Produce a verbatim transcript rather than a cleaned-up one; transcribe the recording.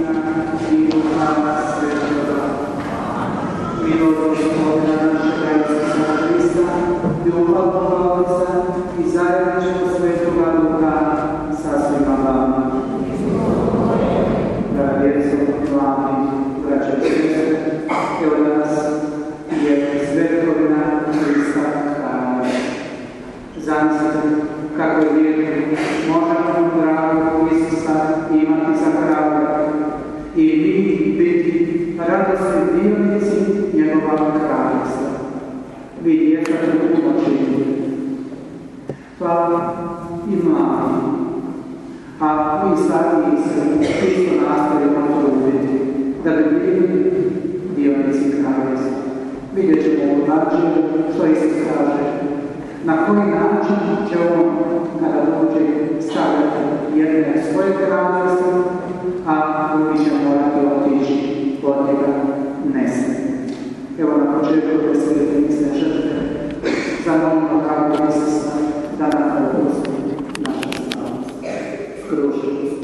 Sina i Duha Svetoga. Milost Gospodina našega Isusa Hrista, ljubav Otca i zajedništvo Svetoga Duha sa svima vama. Draga djeco, mladi, braća i sestre, evo danas je svetovina Hrista Kralja. Zamislite kako je vjernik možemo dragog Isusa imati za kralja i mi biti radosni dionici njegova kraljevstva. Vi djeca tu umočini. Pa i mladi. A mi stariji se isto nastavimo truditi da bi bili dionici kraljevstva. Vidjet ćemo u načinu što Isus kaže. Na koji način će on, kada dođe, staviti jedne svoje kraljevstvo, a drugi će morati otići od njega nesne. Evo na početku da se jedinice žrtve, zamolimo kako Isusa da nam oprosti naša slavost. Krušiti.